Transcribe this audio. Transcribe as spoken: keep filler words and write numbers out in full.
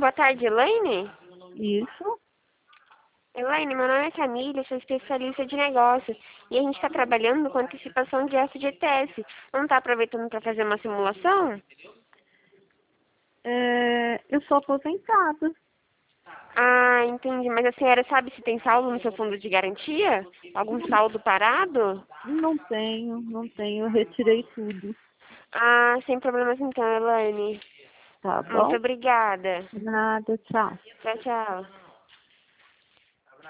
Boa tarde, Elaine. Isso. Elaine, meu nome é Camila, sou especialista de negócios e a gente está trabalhando com antecipação de F G T S. Não está aproveitando para fazer uma simulação? É, eu sou aposentada. Ah, entendi. Mas a senhora sabe se tem saldo no seu fundo de garantia? Algum saldo parado? Não tenho, não tenho. Eu retirei tudo. Ah, sem problemas então, Elaine. Tá Muito bom? obrigada. Nada, tchau. Tchau, tchau.